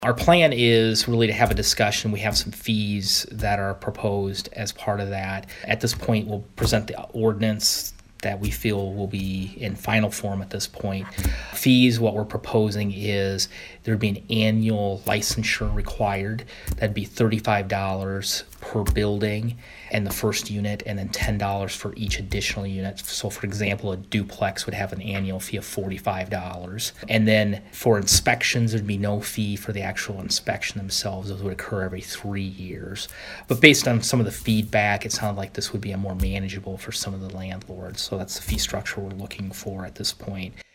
Our plan is really to have a discussion. We have some fees that are proposed as part of that. At this point, we'll present the ordinance that we feel will be in final form at this point. Fees, what we're proposing is there'd be an annual licensure required. That'd be $35 per building and the first unit, and then $10 for each additional unit. So for example, a duplex would have an annual fee of $45. And then for inspections, there'd be no fee for the actual inspection themselves. Those would occur every 3 years. But based on some of the feedback, it sounded like this would be a more manageable for some of the landlords. So that's the fee structure we're looking for at this point.